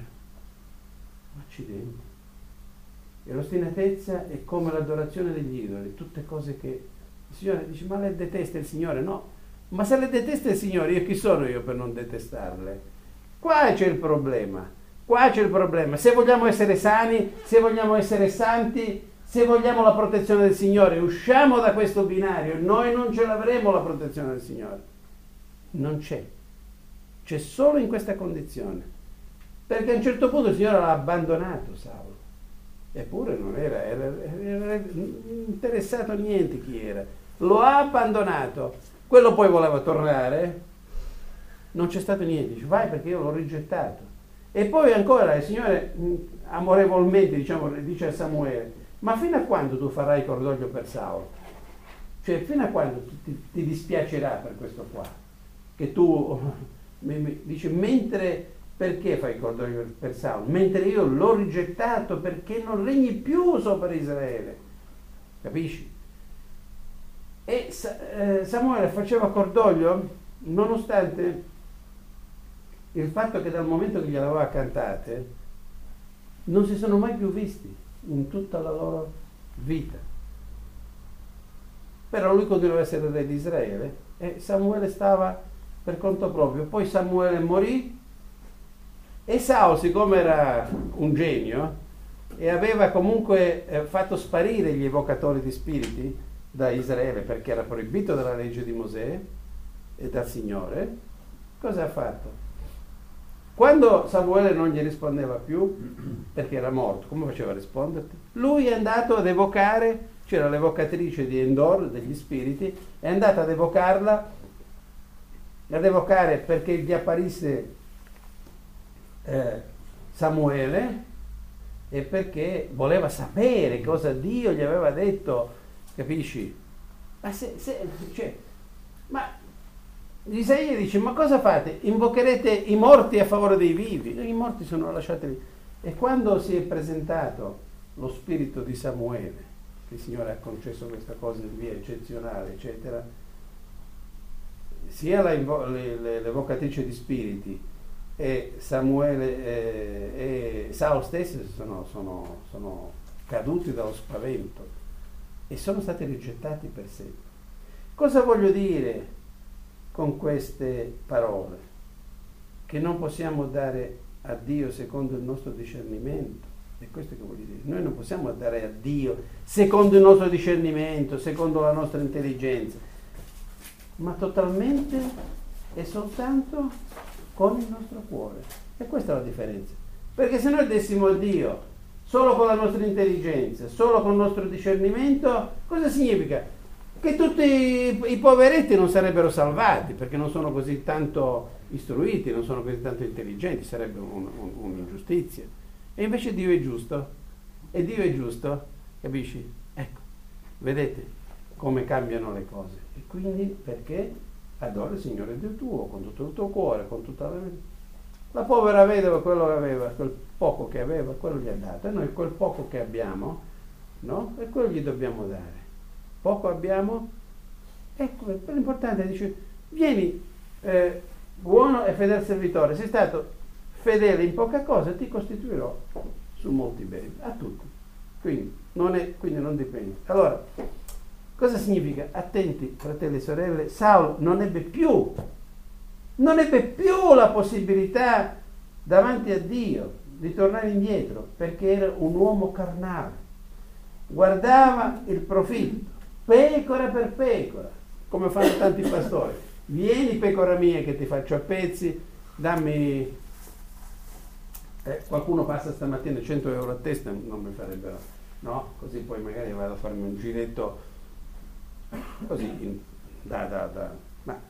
accidenti, e l'ostinatezza è come l'adorazione degli idoli, tutte cose che il Signore dice, ma le detesta il Signore? No, ma se le detesta il Signore, io chi sono io per non detestarle? Qua c'è il problema, qua c'è il problema. Se vogliamo essere sani, se vogliamo essere santi, se vogliamo la protezione del Signore, usciamo da questo binario. Noi non ce l'avremo la protezione del Signore, non c'è, c'è solo in questa condizione, perché a un certo punto il Signore l'ha abbandonato Saulo, eppure non era, era, era interessato a niente chi era, lo ha abbandonato. Quello poi voleva tornare, non c'è stato niente, dice vai perché io l'ho rigettato. E poi ancora il Signore amorevolmente, diciamo, dice a Samuele, ma fino a quando tu farai cordoglio per Saulo? Cioè fino a quando ti, ti dispiacerà per questo qua? Che tu, dice, mentre, perché fai cordoglio per Saulo? Mentre io l'ho rigettato perché non regni più sopra Israele. Capisci? E Samuele faceva cordoglio nonostante il fatto che dal momento che gliele aveva cantate non si sono mai più visti in tutta la loro vita. Però lui continuava a essere re di Israele e Samuele stava per conto proprio. Poi Samuele morì e Saulo, siccome era un genio e aveva comunque eh, fatto sparire gli evocatori di spiriti da Israele, perché era proibito dalla legge di Mosè e dal Signore, cosa ha fatto? Quando Samuele non gli rispondeva più perché era morto, come faceva a risponderti? Lui è andato ad evocare, c'era l'evocatrice di Endor degli spiriti, è andata ad evocarla, ad evocare perché gli apparisse eh, Samuele, e perché voleva sapere cosa Dio gli aveva detto. Capisci? Ma se, se cioè, ma Isaia dice, ma cosa fate? Invocherete i morti a favore dei vivi? I morti sono lasciati lì. E quando si è presentato lo spirito di Samuele, che il Signore ha concesso questa cosa in via eccezionale, eccetera, sia la invo- le, le, l'evocatrice di spiriti e Samuele eh, e Saulo stessi sono, sono, sono caduti dallo spavento e sono stati rigettati per sempre. Cosa voglio dire con queste parole? Che non possiamo dare a Dio secondo il nostro discernimento. È questo che voglio dire. Noi non possiamo dare a Dio secondo il nostro discernimento, secondo la nostra intelligenza, ma totalmente e soltanto con il nostro cuore. E questa è la differenza. Perché se noi dessimo a Dio solo con la nostra intelligenza, solo con il nostro discernimento, cosa significa? Che tutti i, i poveretti non sarebbero salvati, perché non sono così tanto istruiti, non sono così tanto intelligenti, sarebbe un, un, un'ingiustizia. E invece Dio è giusto, e Dio è giusto, capisci? Ecco, vedete come cambiano le cose. E quindi perché adora il Signore Dio tuo con tutto il tuo cuore, con tutta la mente. La povera vedova quello che aveva, quel poco che aveva, quello gli ha dato, e noi quel poco che abbiamo no? E quello gli dobbiamo dare. Poco abbiamo? Ecco, per l'importante dice, vieni eh, buono e fedele servitore, sei stato fedele in poca cosa, ti costituirò su molti beni, a tutti. Quindi non, è, quindi non dipende. Allora, cosa significa? Attenti, fratelli e sorelle, Saulo non ebbe più, non ebbe più la possibilità davanti a Dio di tornare indietro, perché era un uomo carnale. Guardava il profitto, pecora per pecora, come fanno tanti pastori. Vieni pecora mia che ti faccio a pezzi, dammi... Eh, qualcuno passa stamattina cento euro a testa, non mi farebbero, no? Così poi magari vado a farmi un giretto così, in, da, da, da, ma,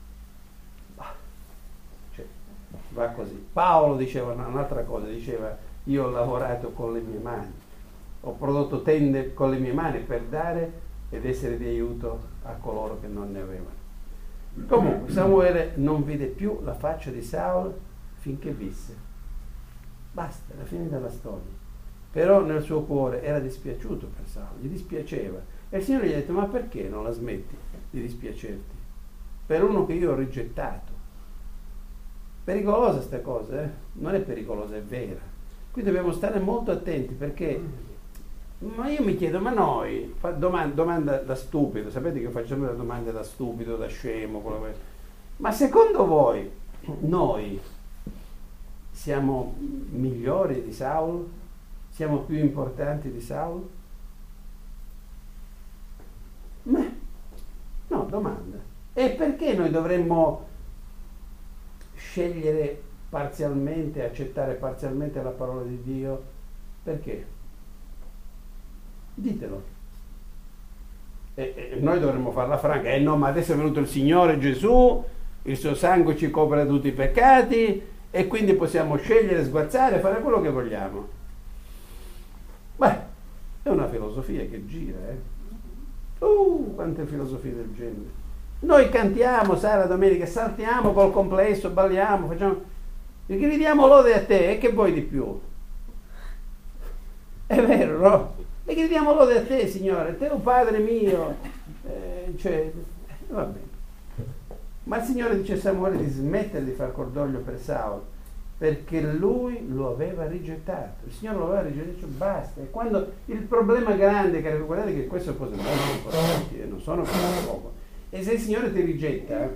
cioè, va così. Paolo diceva un'altra cosa, diceva, io ho lavorato con le mie mani, ho prodotto tende con le mie mani per dare ed essere di aiuto a coloro che non ne avevano. Comunque Samuele non vide più la faccia di Saulo finché visse. Basta, era finita la storia. Però nel suo cuore era dispiaciuto per Saulo, gli dispiaceva. E il Signore gli ha detto, ma perché non la smetti di dispiacerti? Per uno che io ho rigettato. Pericolosa sta cosa, eh? Non è pericolosa, è vera. Qui dobbiamo stare molto attenti, perché ma io mi chiedo, ma noi, fa domanda, domanda da stupido, sapete che facciamo le domande da stupido, da scemo, quello che... ma secondo voi noi siamo migliori di Saulo? Siamo più importanti di Saulo? Ma no, domanda. E perché noi dovremmo scegliere parzialmente, accettare parzialmente la parola di Dio? Perché? Ditelo. E, e noi dovremmo farla franca. Eh no, ma adesso è venuto il Signore Gesù, il suo sangue ci copre da tutti i peccati e quindi possiamo scegliere, sguazzare, fare quello che vogliamo. Beh, è una filosofia che gira, eh. Uh, quante filosofie del genere. Noi cantiamo, sai, la domenica, saltiamo col complesso, balliamo, facciamo, e gridiamo lode a te, e che vuoi di più? È vero, no? E gridiamo lode a te, Signore, te, oh Padre mio. Eh, cioè, va bene. Ma il Signore dice a Samuele di smettere di far cordoglio per Saulo, perché lui lo aveva rigettato. Il Signore lo aveva rigettato, dice, basta. E quando il problema grande, che guardate che queste sono cose molto importanti, non sono cose poco. E se il Signore ti rigetta,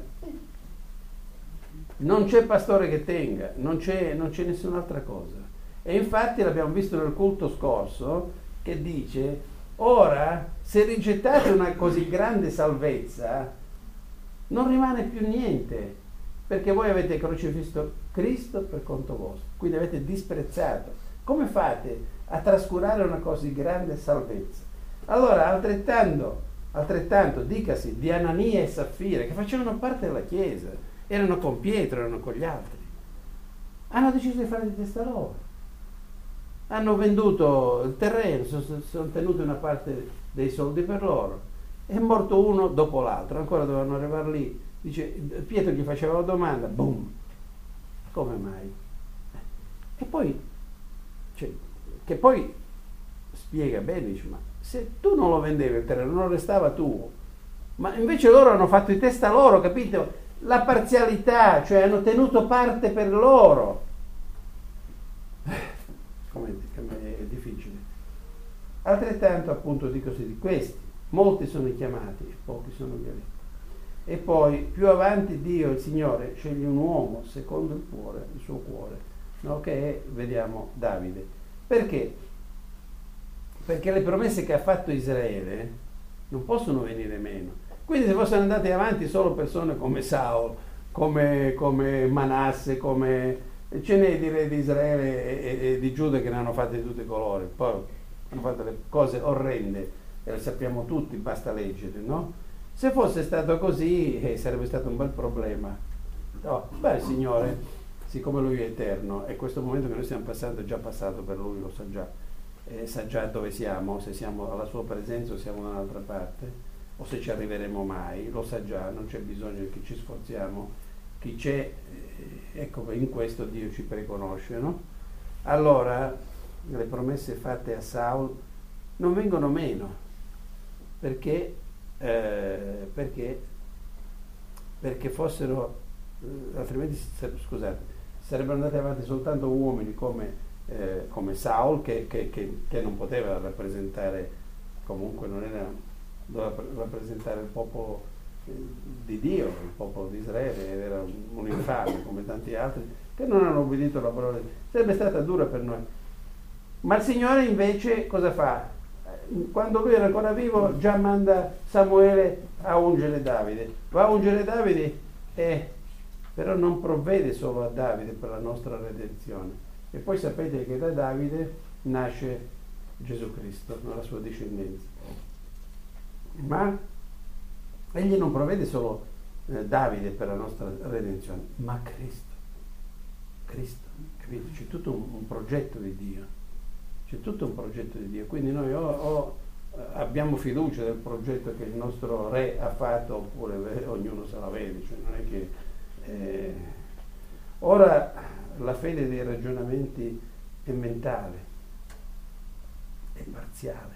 non c'è pastore che tenga, non c'è, non c'è nessun'altra cosa. E infatti l'abbiamo visto nel culto scorso, che dice, ora se rigettate una così grande salvezza, non rimane più niente, perché voi avete crocifisso Cristo per conto vostro, quindi avete disprezzato. Come fate a trascurare una così grande salvezza? Allora, altrettanto, altrettanto, dicasi di Anania e Saffira, che facevano parte della Chiesa, erano con Pietro, erano con gli altri, hanno deciso di fare di testa loro, hanno venduto il terreno, sono, sono tenuti una parte dei soldi per loro. È morto uno dopo l'altro, ancora dovevano arrivare lì. Dice, Pietro gli faceva la domanda, boom, come mai? E poi, cioè, che poi spiega bene, dice, ma se tu non lo vendevi il terreno, non restava tuo, ma invece loro hanno fatto di testa loro, capito? La parzialità, cioè hanno tenuto parte per loro. Come è difficile. Altrettanto, appunto, dico così, di questi. Molti sono i chiamati e pochi sono gli eletti. E poi più avanti Dio, il Signore, sceglie un uomo secondo il cuore, il suo cuore, no? Che è, vediamo, Davide. Perché? Perché le promesse che ha fatto Israele non possono venire meno. Quindi se fossero andate avanti solo persone come Saul, come, come Manasse, come ce n'è di re di Israele e, e, e di Giuda che ne hanno fatte di tutti i colori, poi hanno fatto le cose orrende. E lo sappiamo tutti, basta leggere, no? Se fosse stato così eh, sarebbe stato un bel problema. No, beh, il Signore, siccome Lui è eterno e questo momento che noi stiamo passando è già passato per Lui, lo sa già, eh, sa già dove siamo, se siamo alla Sua presenza o siamo da un'altra parte, o se ci arriveremo mai, lo sa già, non c'è bisogno che ci sforziamo. Chi c'è, eh, ecco, in questo Dio ci preconosce, no? Allora, le promesse fatte a Saul non vengono meno, perché, eh, perché, perché fossero, eh, altrimenti, scusate, sarebbero andati avanti soltanto uomini come, eh, come Saul, che, che, che, che non poteva rappresentare, comunque non era, doveva rappresentare il popolo di Dio, il popolo di Israele, era un infame come tanti altri che non hanno obbedito la parola di Dio. Sarebbe stata dura per noi. Ma il Signore invece cosa fa? Quando lui era ancora vivo già manda Samuele a ungere Davide. Va a ungere Davide, e però non provvede solo a Davide per la nostra redenzione. E poi sapete che da Davide nasce Gesù Cristo, nella sua discendenza. Ma egli non provvede solo eh, Davide per la nostra redenzione, ma Cristo. Cristo, capito? C'è tutto un, un progetto di Dio. C'è tutto un progetto di Dio. Quindi noi o, o abbiamo fiducia del progetto che il nostro re ha fatto, oppure eh, ognuno se la vede. Cioè non è che, eh... Ora la fede dei ragionamenti è mentale, è parziale.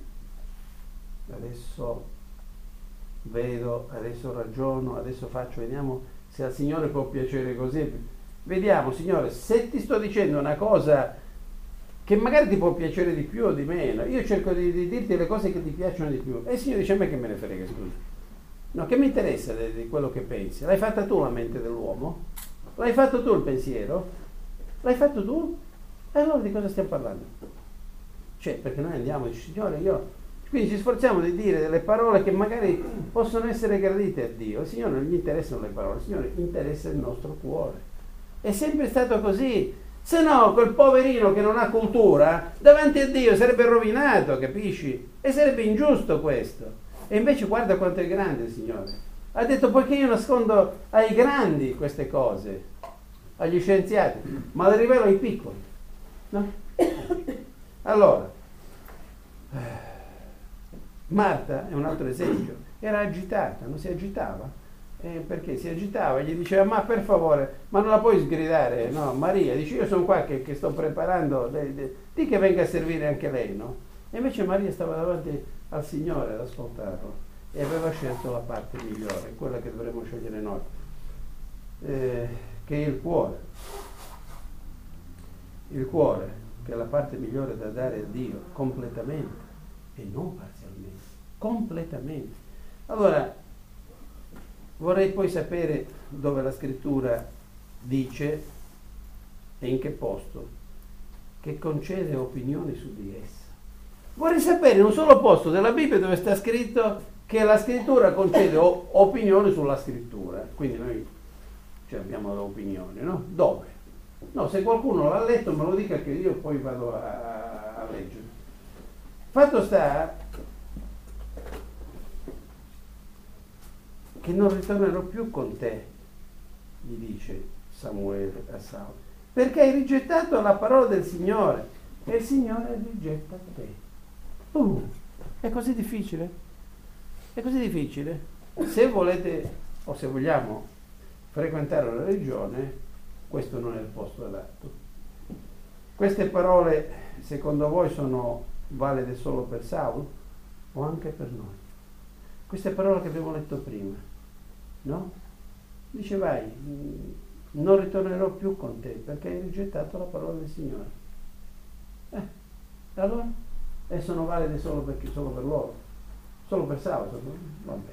Adesso vedo, adesso ragiono, adesso faccio, vediamo se al Signore può piacere così. Vediamo, Signore, se ti sto dicendo una cosa che magari ti può piacere di più o di meno, io cerco di, di dirti le cose che ti piacciono di più, e il Signore dice: a me che me ne frega, scusa. No, che mi interessa di, di quello che pensi? L'hai fatta tu la mente dell'uomo? L'hai fatto tu il pensiero? L'hai fatto tu? E allora di cosa stiamo parlando? Cioè, perché noi andiamo e dici: Signore, io... Quindi ci sforziamo di dire delle parole che magari possono essere gradite a Dio. Il Signore non gli interessano le parole, il Signore interessa il nostro cuore. È sempre stato così. Se no, quel poverino che non ha cultura, davanti a Dio sarebbe rovinato, capisci? E sarebbe ingiusto questo. E invece guarda quanto è grande il Signore. Ha detto: poiché io nascondo ai grandi queste cose, agli scienziati, ma le rivelo ai piccoli. No? Allora... Marta è un altro esempio, era agitata, non si agitava, eh, perché si agitava, gli diceva: ma per favore, ma non la puoi sgridare, no? Maria, dice: io sono qua che, che sto preparando, le, le, di che venga a servire anche lei, no? E invece Maria stava davanti al Signore ad ascoltarlo e aveva scelto la parte migliore, quella che dovremmo scegliere noi, eh, che è il cuore, il cuore, che è la parte migliore da dare a Dio, completamente e non parzialmente. Completamente. Allora, vorrei poi sapere dove la scrittura dice e in che posto che concede opinioni su di essa. Vorrei sapere in un solo posto della Bibbia dove sta scritto che la scrittura concede o- opinioni sulla scrittura. Quindi noi cioè, abbiamo le opinioni, no? Dove? No, se qualcuno l'ha letto me lo dica che io poi vado a, a, a leggere. Fatto sta che non ritornerò più con te, gli dice Samuele a Saul, perché hai rigettato la parola del Signore e il Signore rigetta te. Uh, è così difficile? È così difficile? Se volete o se vogliamo frequentare una religione, questo non è il posto adatto. Queste parole, secondo voi, sono valide solo per Saul o anche per noi? Queste parole che abbiamo letto prima, no? Dice: vai, non ritornerò più con te perché hai rigettato la parola del Signore. Eh, allora? E sono valide solo, perché, solo per loro, solo per Saul? Va bene.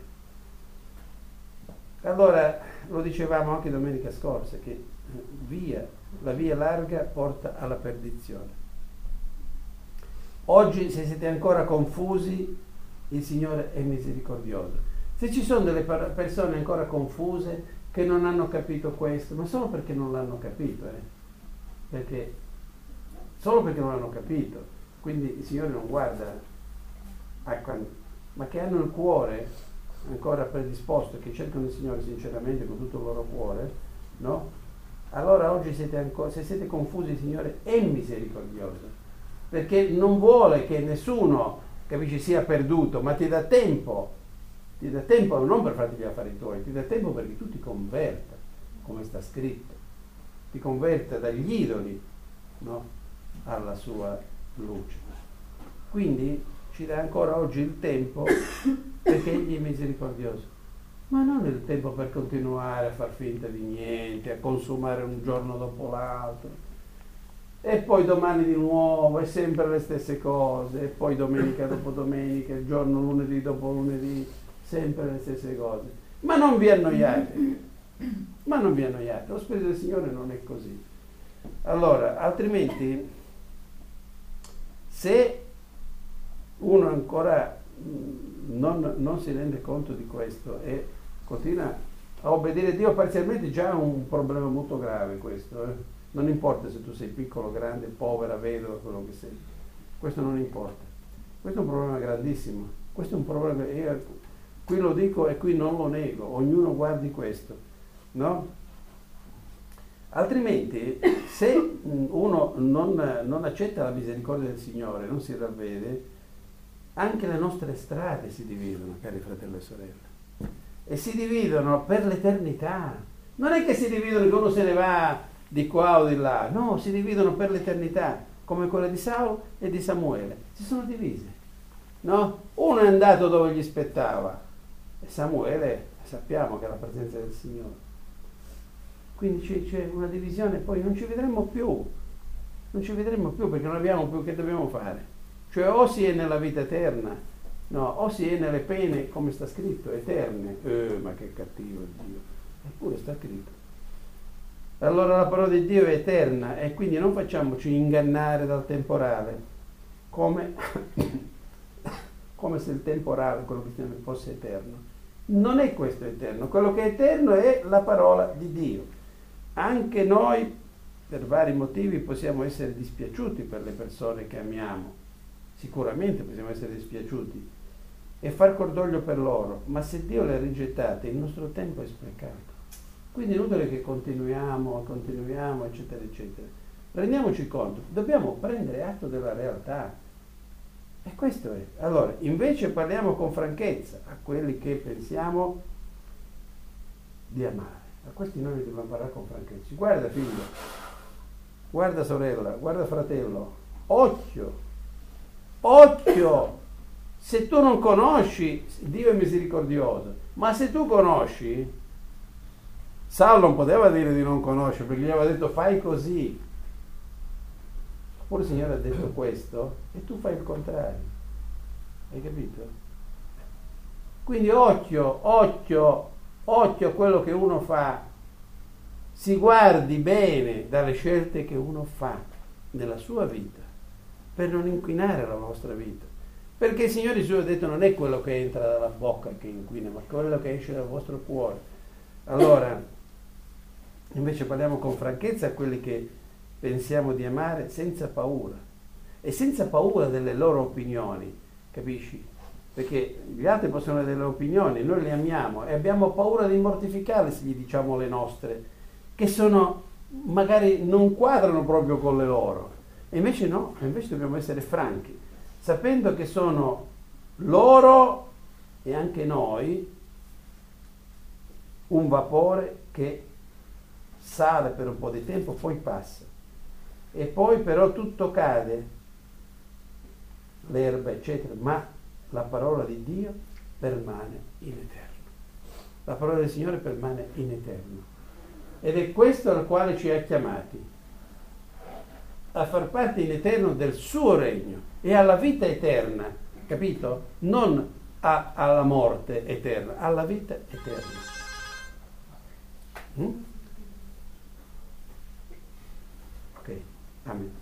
Allora, lo dicevamo anche domenica scorsa, che via, la via larga porta alla perdizione. Oggi, se siete ancora confusi, il Signore è misericordioso. Se ci sono delle persone ancora confuse che non hanno capito questo, ma solo perché non l'hanno capito, eh? perché solo perché non l'hanno capito, quindi il Signore non guarda a quando, ma che hanno il cuore ancora predisposto, che cercano il Signore sinceramente con tutto il loro cuore, no? Allora oggi siete ancora, se siete confusi, il Signore è misericordioso, perché non vuole che nessuno, capisci, sia perduto, ma ti dà tempo, ti dà tempo non per farti gli affari tuoi, ti dà tempo perché tu ti converta, come sta scritto, ti converta dagli idoli, no? Alla sua luce. Quindi ci dà ancora oggi il tempo perché egli è misericordioso, ma non il tempo per continuare a far finta di niente, a consumare un giorno dopo l'altro, e poi domani di nuovo, e sempre le stesse cose, e poi domenica dopo domenica, il giorno lunedì dopo lunedì, sempre le stesse cose. Ma non vi annoiate, ma non vi annoiate, lo Spirito del Signore non è così. Allora, altrimenti, se uno ancora non, non si rende conto di questo e continua a obbedire Dio parzialmente, già è un problema molto grave questo. Eh? Non importa se tu sei piccolo, grande, povera, vedova, quello che sei. Questo non importa. Questo è un problema grandissimo. Questo è un problema, io qui lo dico e qui non lo nego, ognuno guardi questo, no? Altrimenti, se uno non, non accetta la misericordia del Signore, non si ravvede, anche le nostre strade si dividono, cari fratelli e sorelle, e si dividono per l'eternità. Non è che si dividono che uno se ne va di qua o di là, no, si dividono per l'eternità, come quella di Saulo e di Samuele, si sono divise, no? Uno è andato dove gli spettava, e Samuele sappiamo che è la presenza del Signore. Quindi c'è, c'è una divisione, poi non ci vedremo più, non ci vedremo più perché non abbiamo più che dobbiamo fare. Cioè o si è nella vita eterna, no, o si è nelle pene, come sta scritto, eterne. Eh, ma che cattivo il Dio. Eppure sta scritto. Allora la parola di Dio è eterna e quindi non facciamoci ingannare dal temporale, come, come se il temporale, quello che fosse eterno. Non è questo eterno, quello che è eterno è la parola di Dio. Anche noi, per vari motivi, possiamo essere dispiaciuti per le persone che amiamo. Sicuramente possiamo essere dispiaciuti e far cordoglio per loro, ma se Dio le ha rigettate il nostro tempo è sprecato. Quindi è inutile che continuiamo, continuiamo, eccetera, eccetera. Rendiamoci conto, dobbiamo prendere atto della realtà. E questo è. Allora, invece parliamo con franchezza a quelli che pensiamo di amare. A questi noi dobbiamo parlare con franchezza. Guarda figlio, guarda sorella, guarda fratello, occhio. Occhio, se tu non conosci, Dio è misericordioso, ma se tu conosci, Saulo non poteva dire di non conoscere perché gli aveva detto fai così, oppure il Signore ha detto questo e tu fai il contrario, hai capito? Quindi occhio, occhio, occhio a quello che uno fa, si guardi bene dalle scelte che uno fa nella sua vita, per non inquinare la nostra vita, perché il Signore Gesù ha detto non è quello che entra dalla bocca che inquina, ma quello che esce dal vostro cuore. Allora invece parliamo con franchezza a quelli che pensiamo di amare senza paura e senza paura delle loro opinioni, capisci? Perché gli altri possono avere delle opinioni, noi le amiamo e abbiamo paura di mortificarle se gli diciamo le nostre, che sono magari non quadrano proprio con le loro. E invece no, invece dobbiamo essere franchi, sapendo che sono loro e anche noi un vapore che sale per un po' di tempo, poi passa. E poi però tutto cade, l'erba eccetera, ma la parola di Dio permane in eterno. La parola del Signore permane in eterno. Ed è questo al quale ci ha chiamati, a far parte in eterno del suo regno e alla vita eterna, capito? Non a, alla morte eterna, alla vita eterna. Mm? Ok, amen.